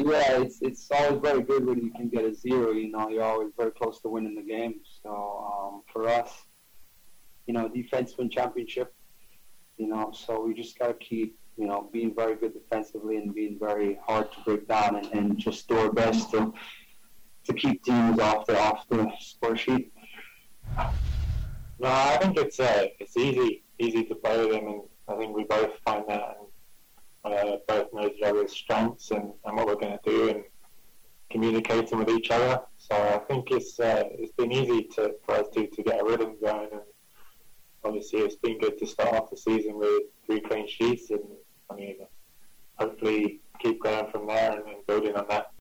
Yeah, it's always very good when you can get a zero. You're always very close to winning the game. So for us, defense win championship. So we just got to keep being very good defensively and being very hard to break down and just do our best to keep teams off the score sheet. No, I think it's easy to play with him, and I think we both find that, and both know each other's strengths and what we're going to do, and communicating with each other. So I think it's been easy for us to get a rhythm going, and obviously it's been good to start off the season with 3 clean sheets, and hopefully keep going from there and building on that.